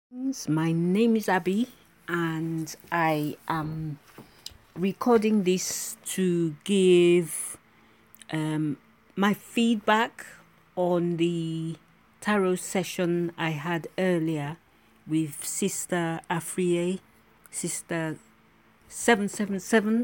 My name is Abby, and I am recording this to give my feedback on the tarot session I had earlier with Sister Afriye, Sister 777.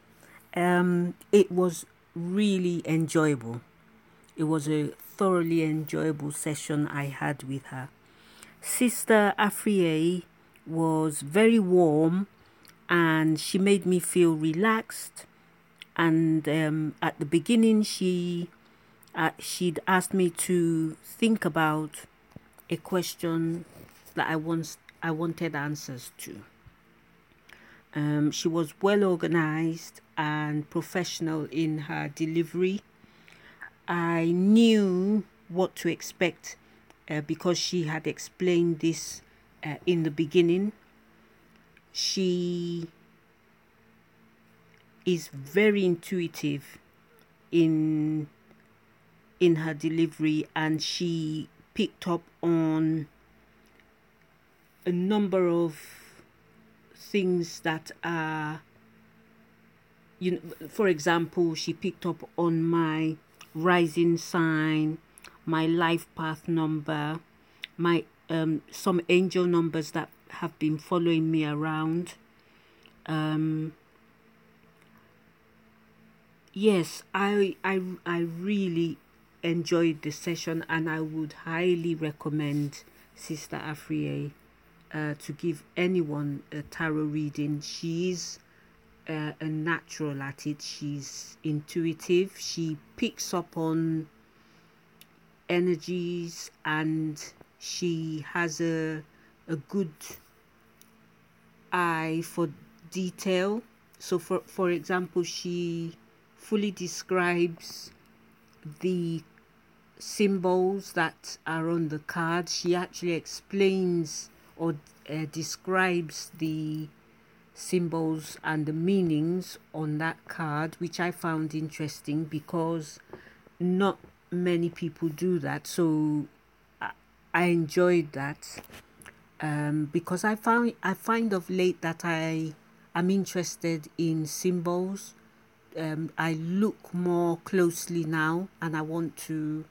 It was really enjoyable. It was a thoroughly enjoyable session I had with her. Sister Afriye was very warm and she made me feel relaxed. And at the beginning, she'd asked me to think about a question that I wanted answers to. She was well organized and professional in her delivery. I knew what to expect because she had explained this in the beginning. She is very intuitive in her delivery, and she picked up on a number of things that are, for example, she picked up on my rising sign, my life path number, my some angel numbers that have been following me around. Yes, I really enjoyed the session, and I would highly recommend Sister Afriye to give anyone a tarot reading. She's a natural at it. She's intuitive. She picks up on energies, and she has a good eye for detail. So for example, she fully describes the symbols that are on the card. She actually explains or describes the symbols and the meanings on that card, which I found interesting because not many people do that. So I enjoyed that because I find of late that I am interested in symbols. I look more closely now, and I want to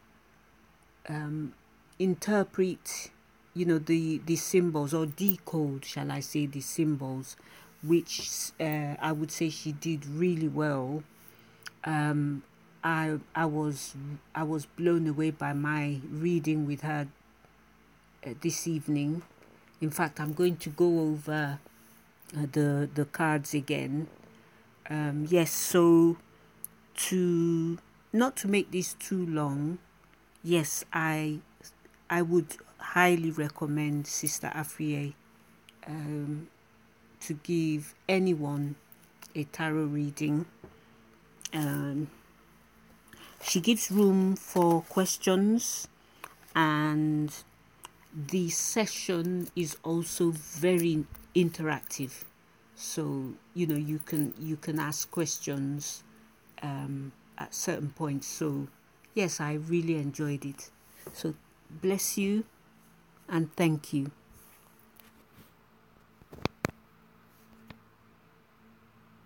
interpret, the symbols, or decode, shall I say, the symbols, which I would say she did really well. I was blown away by my reading with her this evening. In fact, I'm going to go over the cards again. Yes, so to not to make this too long, yes, I would highly recommend Sister Afriye to give anyone a tarot reading. She gives room for questions, and the session is also very interactive. So you can ask questions at certain points. So yes, I really enjoyed it. So bless you and thank you.